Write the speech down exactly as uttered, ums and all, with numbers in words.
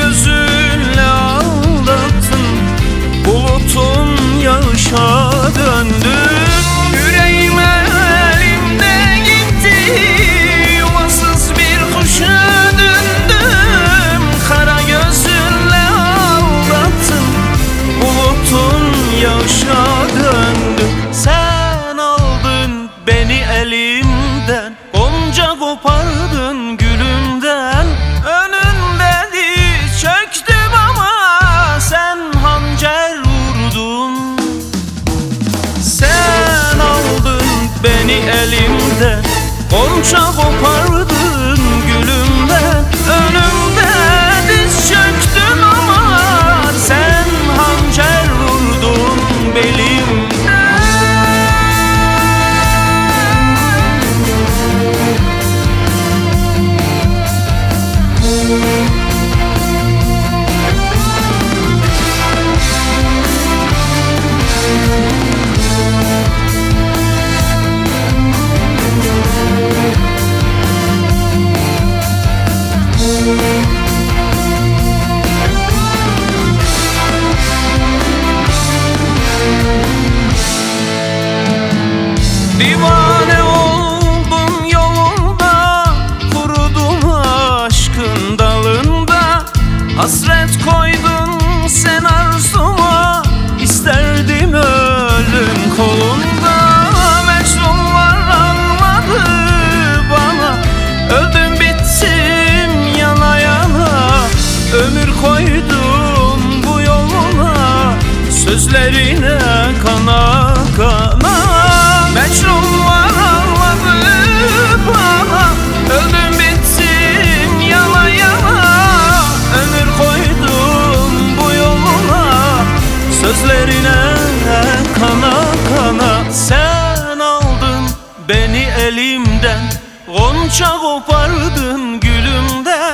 gözünle aldattın, bulutun yağışa döndüm. Yüreğime elimde gitti, yuvasız bir kuşa döndüm. Kara gözünle aldattın, bulutun yağışa döndüm. Sen aldın beni elimden, gonca kopardın gülümden. Önünde diz çöktüm ama sen hançer vurdun. Sen aldın beni elimden, gonca kopardın gülümden. Önümde diz çöktüm ama sen hançer vurdun belimden. Divane oldum yolunda, kurudum aşkın dalında. Hasret koydun sen arzuma, isterdim ölüm kolunda. Mecnunlar almadı bana, öldüm bittim yana yana. Ömür koydum bu yoluna, sözlerine kana kana. Mecnunlar almadı bana, öldüm bittim yana yana. Ömür koydum bu yoluna, sözlerine kana kana. Sen aldın beni elimden, gonca kopardın gülümden.